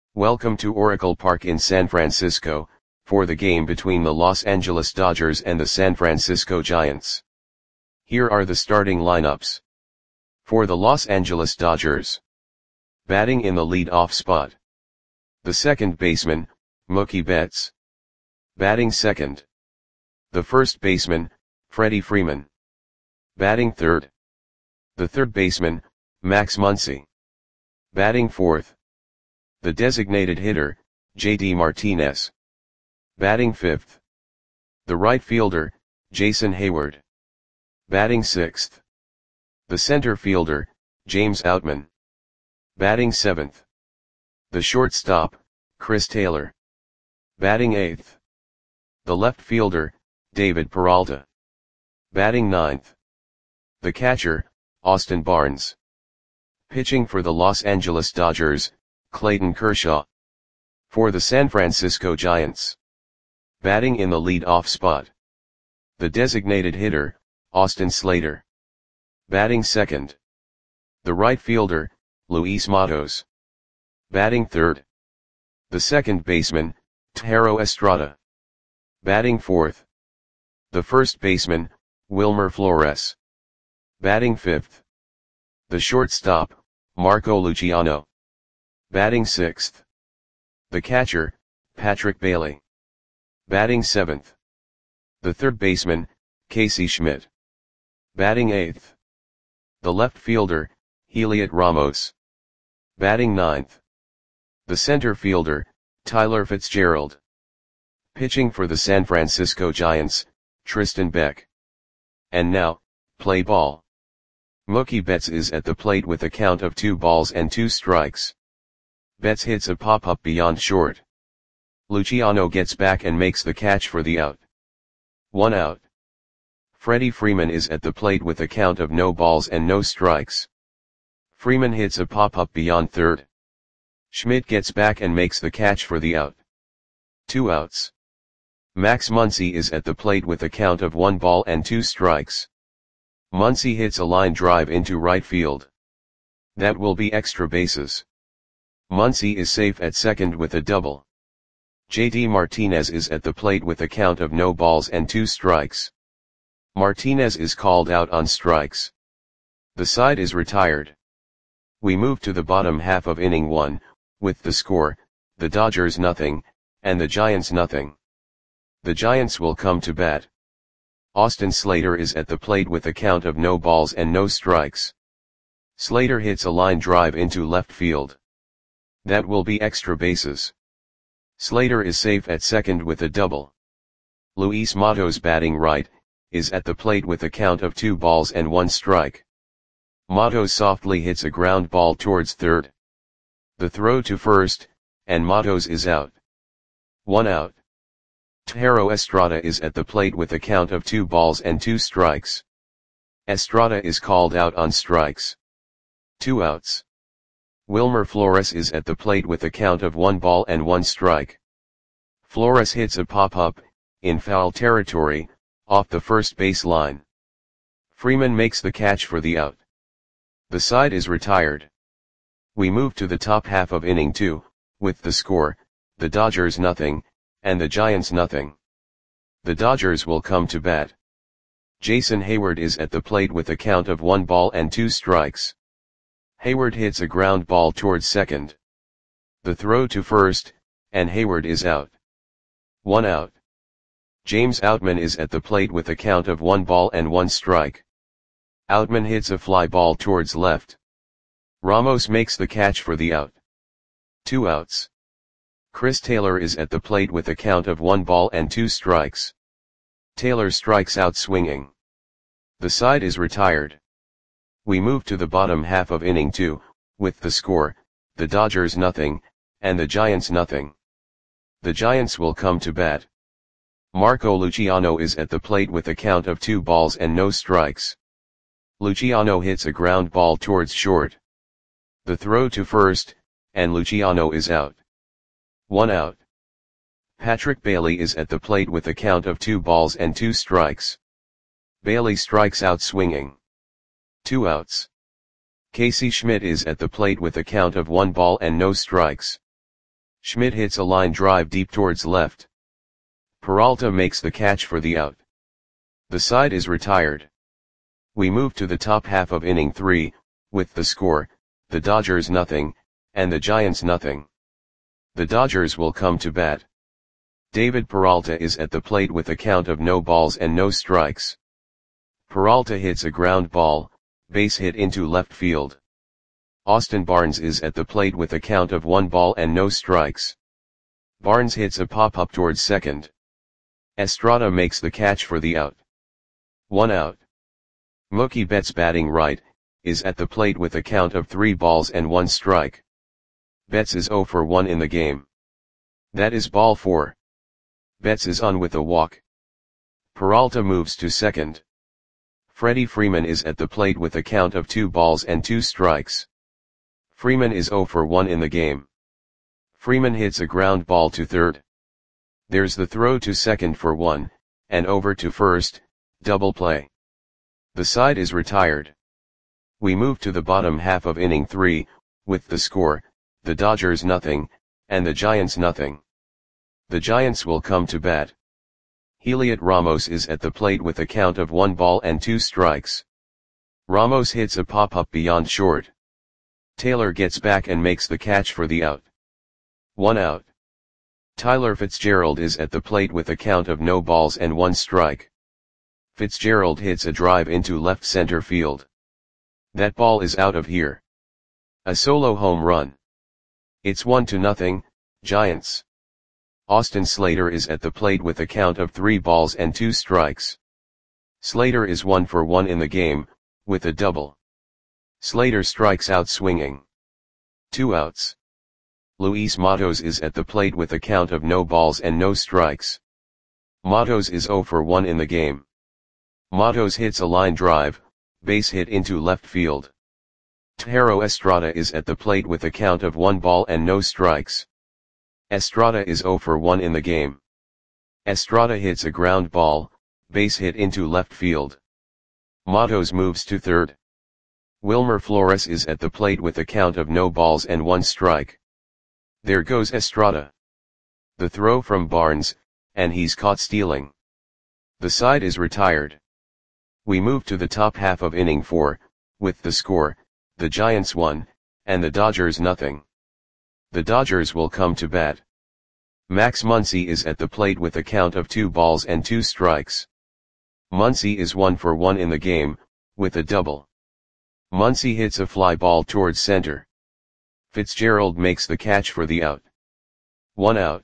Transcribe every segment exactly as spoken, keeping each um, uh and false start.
Welcome to Oracle Park in San Francisco, for the game between the Los Angeles Dodgers and the San Francisco Giants. Here are the starting lineups. For the Los Angeles Dodgers. Batting in the lead-off spot. The second baseman, Mookie Betts. Batting second. The first baseman, Freddie Freeman. Batting third. The third baseman, Max Muncy. Batting fourth. The designated hitter, J D Martinez. Batting fifth. The right fielder, Jason Heyward. Batting sixth. The center fielder, James Outman. Batting seventh. The shortstop, Chris Taylor. Batting eighth. The left fielder, David Peralta. Batting ninth. The catcher, Austin Barnes. Pitching for the Los Angeles Dodgers, Clayton Kershaw. For the San Francisco Giants. Batting in the lead-off spot. The designated hitter, Austin Slater. Batting second. The right fielder, Luis Matos. Batting third. The second baseman, Thairo Estrada. Batting fourth. The first baseman, Wilmer Flores. Batting fifth. The shortstop, Marco Luciano. Batting sixth. The catcher, Patrick Bailey. Batting seventh. The third baseman, Casey Schmidt. Batting eighth. The left fielder, Heliot Ramos. Batting ninth. The center fielder, Tyler Fitzgerald. Pitching for the San Francisco Giants, Tristan Beck. And now, play ball. Mookie Betts is at the plate with a count of two balls and two strikes. Betts hits a pop-up beyond short. Luciano gets back and makes the catch for the out. One out. Freddie Freeman is at the plate with a count of no balls and no strikes. Freeman hits a pop-up beyond third. Schmidt gets back and makes the catch for the out. Two outs. Max Muncy is at the plate with a count of one ball and two strikes. Muncy hits a line drive into right field. That will be extra bases. Muncy is safe at second with a double. J D Martinez is at the plate with a count of no balls and two strikes. Martinez is called out on strikes. The side is retired. We move to the bottom half of inning one, with the score, the Dodgers nothing, and the Giants nothing. The Giants will come to bat. Austin Slater is at the plate with a count of no balls and no strikes. Slater hits a line drive into left field. That will be extra bases. Slater is safe at second with a double. Luis Matos batting right, is at the plate with a count of two balls and one strike. Matos softly hits a ground ball towards third. The throw to first, and Matos is out. One out. Thairo Estrada is at the plate with a count of two balls and two strikes. Estrada is called out on strikes. Two outs. Wilmer Flores is at the plate with a count of one ball and one strike. Flores hits a pop-up, in foul territory, off the first base line. Freeman makes the catch for the out. The side is retired. We move to the top half of inning two, with the score, the Dodgers nothing, and the Giants nothing. The Dodgers will come to bat. Jason Heyward is at the plate with a count of one ball and two strikes. Heyward hits a ground ball towards second. The throw to first, and Heyward is out. One out. James Outman is at the plate with a count of one ball and one strike. Outman hits a fly ball towards left. Ramos makes the catch for the out. Two outs. Chris Taylor is at the plate with a count of one ball and two strikes. Taylor strikes out swinging. The side is retired. We move to the bottom half of inning two, with the score, the Dodgers nothing, and the Giants nothing. The Giants will come to bat. Marco Luciano is at the plate with a count of two balls and no strikes. Luciano hits a ground ball towards short. The throw to first, and Luciano is out. One out. Patrick Bailey is at the plate with a count of two balls and two strikes. Bailey strikes out swinging. Two outs. Casey Schmidt is at the plate with a count of one ball and no strikes. Schmidt hits a line drive deep towards left. Peralta makes the catch for the out. The side is retired. We move to the top half of inning three, with the score, the Dodgers nothing, and the Giants nothing. The Dodgers will come to bat. David Peralta is at the plate with a count of no balls and no strikes. Peralta hits a ground ball, base hit into left field. Austin Barnes is at the plate with a count of one ball and no strikes. Barnes hits a pop-up towards second. Estrada makes the catch for the out. One out. Mookie Betts, batting right, is at the plate with a count of three balls and one strike. Betts is oh for one in the game. That is ball four. Betts is on with a walk. Peralta moves to second. Freddie Freeman is at the plate with a count of two balls and two strikes. Freeman is oh for one in the game. Freeman hits a ground ball to third. There's the throw to second for one, and over to first, double play. The side is retired. We move to the bottom half of inning three, with the score, the Dodgers nothing, and the Giants nothing. The Giants will come to bat. Heliot Ramos is at the plate with a count of one ball and two strikes. Ramos hits a pop-up beyond short. Taylor gets back and makes the catch for the out. One out. Tyler Fitzgerald is at the plate with a count of no balls and one strike. Fitzgerald hits a drive into left center field. That ball is out of here. A solo home run. It's one to nothing, Giants. Austin Slater is at the plate with a count of three balls and two strikes. Slater is one for one in the game, with a double. Slater strikes out swinging. Two outs. Luis Matos is at the plate with a count of no balls and no strikes. Matos is oh for one in the game. Matos hits a line drive, base hit into left field. Thairo Estrada is at the plate with a count of one ball and no strikes. Estrada is oh for one in the game. Estrada hits a ground ball, base hit into left field. Matos moves to third. Wilmer Flores is at the plate with a count of no balls and one strike. There goes Estrada. The throw from Barnes, and he's caught stealing. The side is retired. We move to the top half of inning four, with the score, the Giants one, and the Dodgers nothing. The Dodgers will come to bat. Max Muncy is at the plate with a count of two balls and two strikes. Muncy is one for one in the game, with a double. Muncy hits a fly ball towards center. Fitzgerald makes the catch for the out. One out.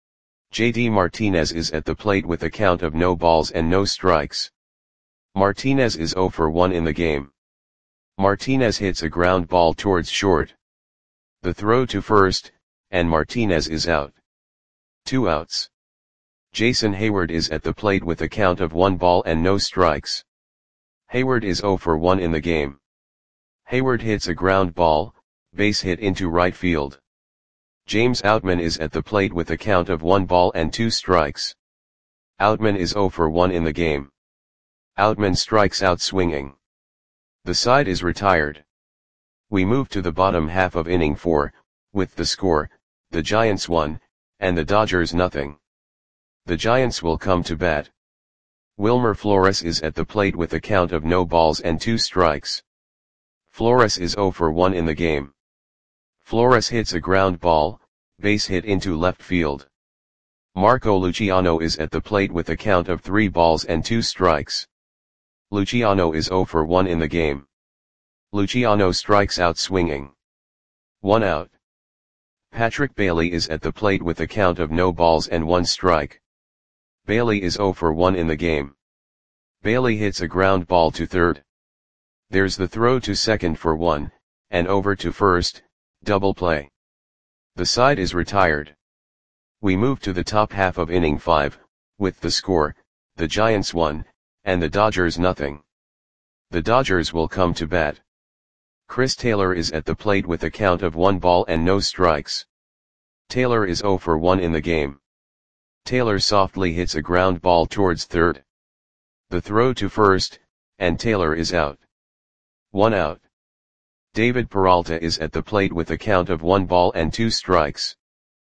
J D Martinez is at the plate with a count of no balls and no strikes. Martinez is oh for one in the game. Martinez hits a ground ball towards short. The throw to first, and Martinez is out. Two outs. Jason Hayward is at the plate with a count of one ball and no strikes. Hayward is oh for one in the game. Hayward hits a ground ball, base hit into right field. James Outman is at the plate with a count of one ball and two strikes. Outman is oh for one in the game. Outman strikes out swinging. The side is retired. We move to the bottom half of inning four, with the score, the Giants one, and the Dodgers nothing. The Giants will come to bat. Wilmer Flores is at the plate with a count of no balls and two strikes. Flores is oh for one in the game. Flores hits a ground ball, base hit into left field. Marco Luciano is at the plate with a count of three balls and two strikes. Luciano is oh for one in the game. Luciano strikes out swinging. One out. Patrick Bailey is at the plate with a count of no balls and one strike. Bailey is oh for one in the game. Bailey hits a ground ball to third. There's the throw to second for one, and over to first, double play. The side is retired. We move to the top half of inning five, with the score, the Giants one, and the Dodgers nothing. The Dodgers will come to bat. Chris Taylor is at the plate with a count of one ball and no strikes. Taylor is oh for one in the game. Taylor softly hits a ground ball towards third. The throw to first, and Taylor is out. One out. David Peralta is at the plate with a count of one ball and two strikes.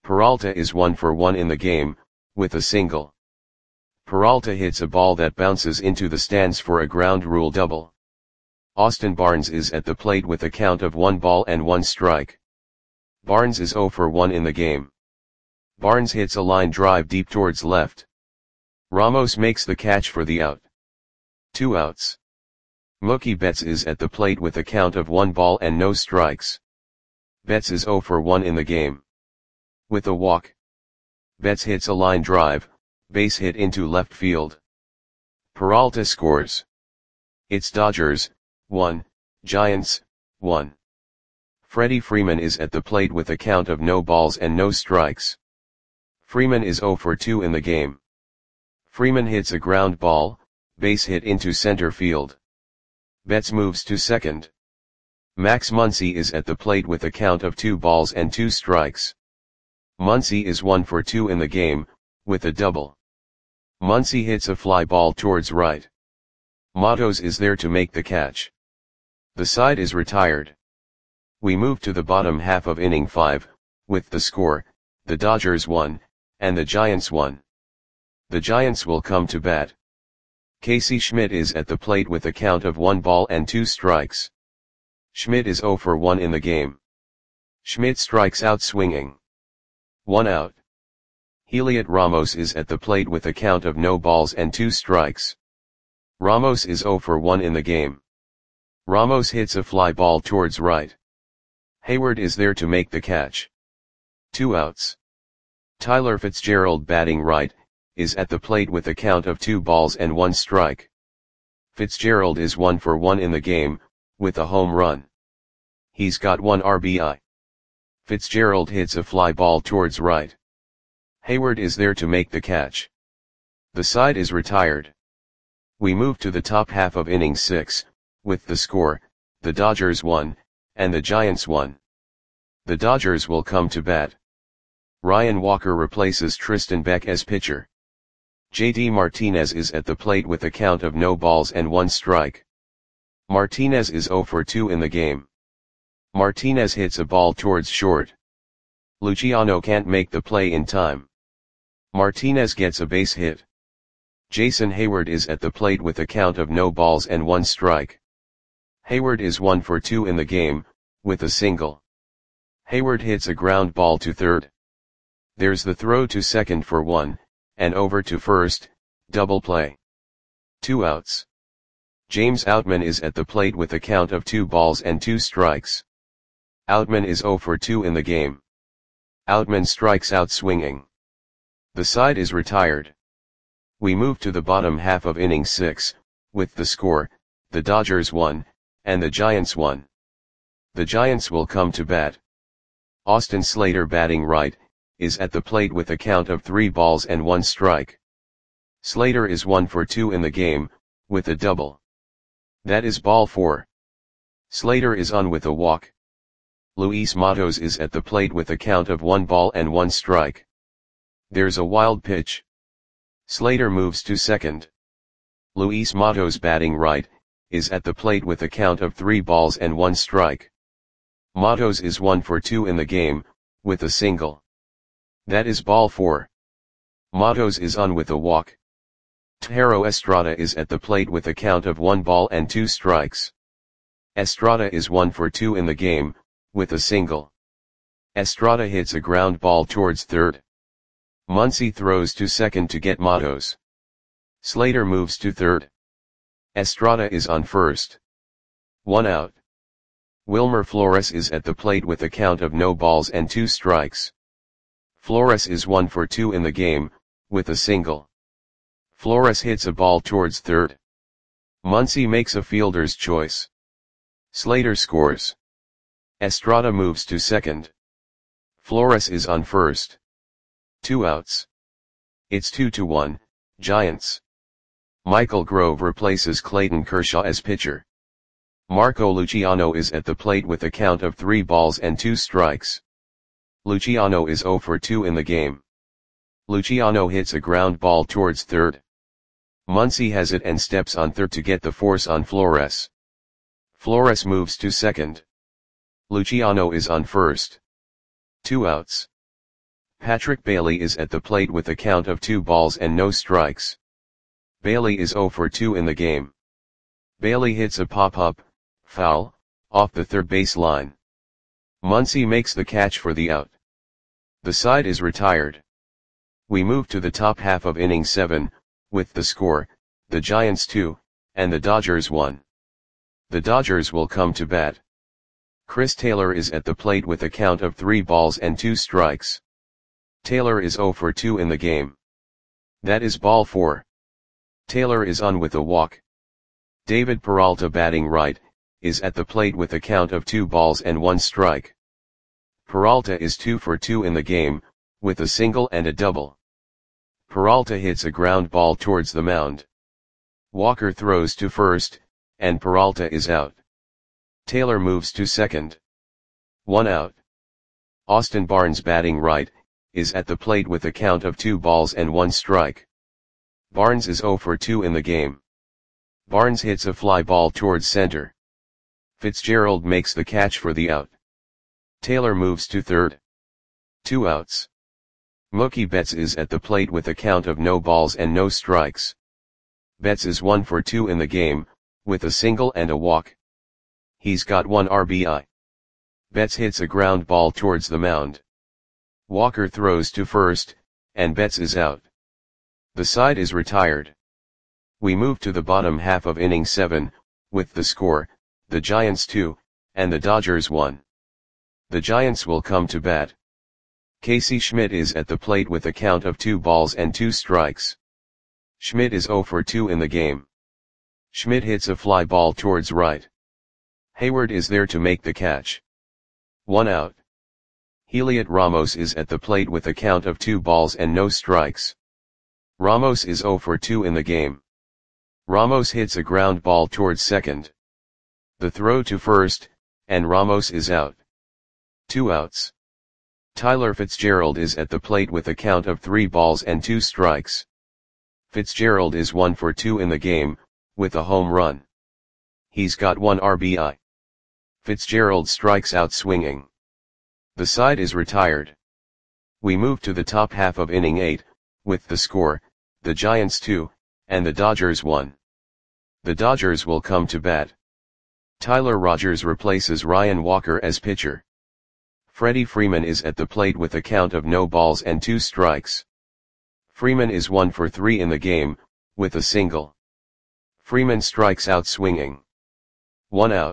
Peralta is one for one in the game, with a single. Peralta hits a ball that bounces into the stands for a ground rule double. Austin Barnes is at the plate with a count of one ball and one strike. Barnes is zero for one in the game. Barnes hits a line drive deep towards left. Ramos makes the catch for the out. Two outs. Mookie Betts is at the plate with a count of one ball and no strikes. Betts is zero for one in the game. With a walk. Betts hits a line drive, base hit into left field. Peralta scores. It's Dodgers, one, Giants, one. Freddie Freeman is at the plate with a count of no balls and no strikes. Freeman is zero for two in the game. Freeman hits a ground ball, base hit into center field. Betts moves to second. Max Muncy is at the plate with a count of two balls and two strikes. Muncy is one for two in the game, with a double. Muncy hits a fly ball towards right. Matos is there to make the catch. The side is retired. We move to the bottom half of inning five, with the score, the Dodgers won, and the Giants won. The Giants will come to bat. Casey Schmidt is at the plate with a count of one ball and two strikes. Schmidt is zero for one in the game. Schmidt strikes out swinging. One out. Heliot Ramos is at the plate with a count of no balls and two strikes. Ramos is zero for one in the game. Ramos hits a fly ball towards right. Hayward is there to make the catch. Two outs. Tyler Fitzgerald, batting right, is at the plate with a count of two balls and one strike. Fitzgerald is one for one in the game, with a home run. He's got one R B I. Fitzgerald hits a fly ball towards right. Hayward is there to make the catch. The side is retired. We move to the top half of inning six, with the score, the Dodgers won, and the Giants won. The Dodgers will come to bat. Ryan Walker replaces Tristan Beck as pitcher. J D Martinez is at the plate with a count of no balls and one strike. Martinez is zero for two in the game. Martinez hits a ball towards short. Luciano can't make the play in time. Martinez gets a base hit. Jason Hayward is at the plate with a count of no balls and one strike. Hayward is one for two in the game, with a single. Hayward hits a ground ball to third. There's the throw to second for one, and over to first, double play. Two outs. James Outman is at the plate with a count of two balls and two strikes. Outman is zero for two in the game. Outman strikes out swinging. The side is retired. We move to the bottom half of inning six, with the score, the Dodgers won, and the Giants won. The Giants will come to bat. Austin Slater, batting right, is at the plate with a count of three balls and one strike. Slater is one for two in the game, with a double. That is ball four. Slater is on with a walk. Luis Matos is at the plate with a count of one ball and one strike. There's a wild pitch. Slater moves to second. Luis Matos, batting right, is at the plate with a count of three balls and one strike. Matos is one for two in the game, with a single. That is ball four. Matos is on with a walk. Thairo Estrada is at the plate with a count of one ball and two strikes. Estrada is one for two in the game, with a single. Estrada hits a ground ball towards third. Muncy throws to second to get Matos. Slater moves to third. Estrada is on first. One out. Wilmer Flores is at the plate with a count of no balls and two strikes. Flores is one for two in the game, with a single. Flores hits a ball towards third. Muncy makes a fielder's choice. Slater scores. Estrada moves to second. Flores is on first. Two outs. It's two to one, Giants. Michael Grove replaces Clayton Kershaw as pitcher. Marco Luciano is at the plate with a count of three balls and two strikes. Luciano is zero for two in the game. Luciano hits a ground ball towards third. Muncy has it and steps on third to get the force on Flores. Flores moves to second. Luciano is on first. Two outs. Patrick Bailey is at the plate with a count of two balls and no strikes. Bailey is zero for two in the game. Bailey hits a pop-up, foul, off the third base line. Muncy makes the catch for the out. The side is retired. We move to the top half of inning seven, with the score, the Giants two, and the Dodgers one. The Dodgers will come to bat. Chris Taylor is at the plate with a count of three balls and two strikes. Taylor is zero for two in the game. That is ball four. Taylor is on with a walk. David Peralta, batting right, is at the plate with a count of two balls and one strike. Peralta is two for two in the game, with a single and a double. Peralta hits a ground ball towards the mound. Walker throws to first, and Peralta is out. Taylor moves to second. One out. Austin Barnes, batting right, is at the plate with a count of two balls and one strike. Barnes is zero for two in the game. Barnes hits a fly ball towards center. Fitzgerald makes the catch for the out. Taylor moves to third. Two outs. Mookie Betts is at the plate with a count of no balls and no strikes. Betts is one for two in the game, with a single and a walk. He's got one R B I. Betts hits a ground ball towards the mound. Walker throws to first, and Betts is out. The side is retired. We move to the bottom half of inning seven, with the score, the Giants two, and the Dodgers one. The Giants will come to bat. Casey Schmidt is at the plate with a count of two balls and two strikes. Schmidt is zero for two in the game. Schmidt hits a fly ball towards right. Hayward is there to make the catch. One out. Heliot Ramos is at the plate with a count of two balls and no strikes. Ramos is zero for two in the game. Ramos hits a ground ball towards second. The throw to first, and Ramos is out. Two outs. Tyler Fitzgerald is at the plate with a count of three balls and two strikes. Fitzgerald is one for two in the game, with a home run. He's got one R B I. Fitzgerald strikes out swinging. The side is retired. We move to the top half of inning eight, with the score, the Giants two, and the Dodgers one. The Dodgers will come to bat. Tyler Rogers replaces Ryan Walker as pitcher. Freddie Freeman is at the plate with a count of no balls and two strikes. Freeman is one for three in the game, with a single. Freeman strikes out swinging. One out.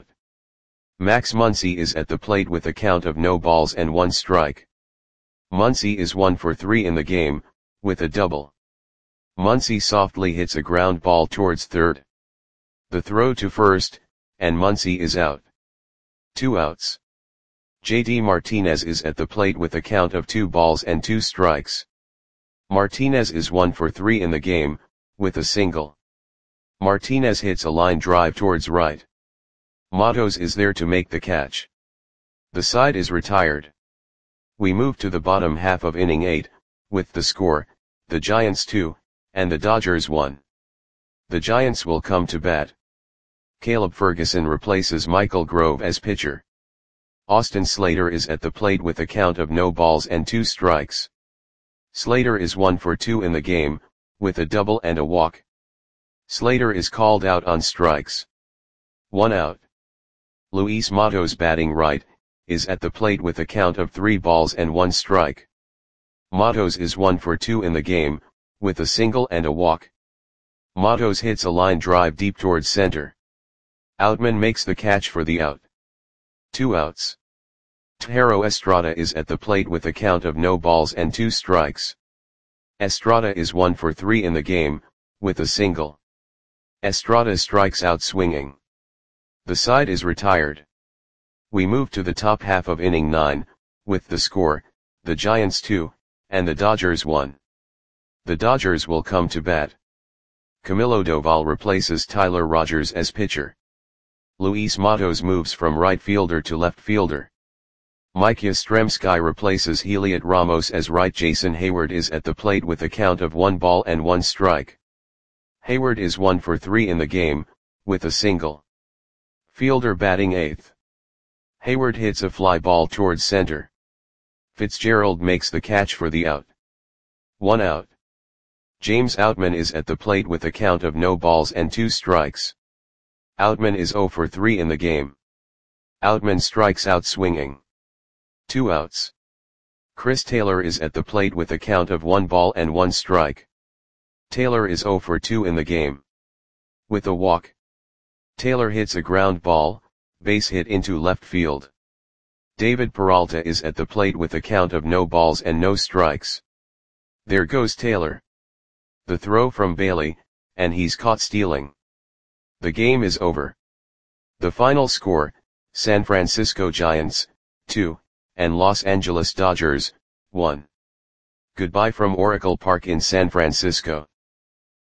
Max Muncy is at the plate with a count of no balls and one strike. Muncy is one for three in the game, with a double. Muncy softly hits a ground ball towards third. The throw to first, and Muncy is out. Two outs. J D Martinez is at the plate with a count of two balls and two strikes. Martinez is one for three in the game, with a single. Martinez hits a line drive towards right. Matos is there to make the catch. The side is retired. We move to the bottom half of inning eight, with the score, the Giants two, and the Dodgers one. The Giants will come to bat. Caleb Ferguson replaces Michael Grove as pitcher. Austin Slater is at the plate with a count of no balls and two strikes. Slater is one for two in the game, with a double and a walk. Slater is called out on strikes. One out. Luis Matos, batting right, is at the plate with a count of three balls and one strike. Matos is one for two in the game, with a single and a walk. Matos hits a line drive deep towards center. Outman makes the catch for the out. Two outs. Tejero Estrada is at the plate with a count of no balls and two strikes. Estrada is one for three in the game, with a single. Estrada strikes out swinging. The side is retired. We move to the top half of inning nine, with the score, the Giants two, and the Dodgers one. The Dodgers will come to bat. Camilo Doval replaces Tyler Rogers as pitcher. Luis Matos moves from right fielder to left fielder. Mike Yastrzemski replaces Heliot Ramos as right. Jason Hayward is at the plate with a count of one ball and one strike. Hayward is one for three in the game, with a single. Fielder batting eighth. Hayward hits a fly ball towards center. Fitzgerald makes the catch for the out. One out. James Outman is at the plate with a count of no balls and two strikes. Outman is zero for three in the game. Outman strikes out swinging. Two outs. Chris Taylor is at the plate with a count of one ball and one strike. Taylor is zero for two in the game. With a walk. Taylor hits a ground ball, base hit into left field. David Peralta is at the plate with a count of no balls and no strikes. There goes Taylor. The throw from Bailey, and he's caught stealing. The game is over. The final score, San Francisco Giants, two, and Los Angeles Dodgers, one. Goodbye from Oracle Park in San Francisco.